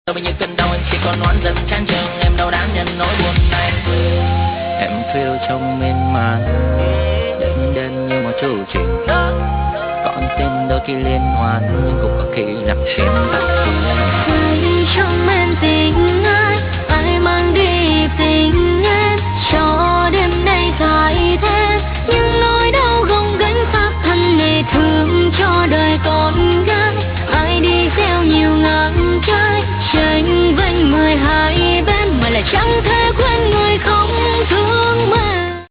Đâu bao nhiêu cơn đau em chỉ còn oán giận chán chường, em đâu đáng nhận nỗi buồn này. Em phiêu trong miên man, đêm đêm như một chu trình. Con tim đôi khi liên hoan, nhưng cũng có khi nằm trên bát thuyền.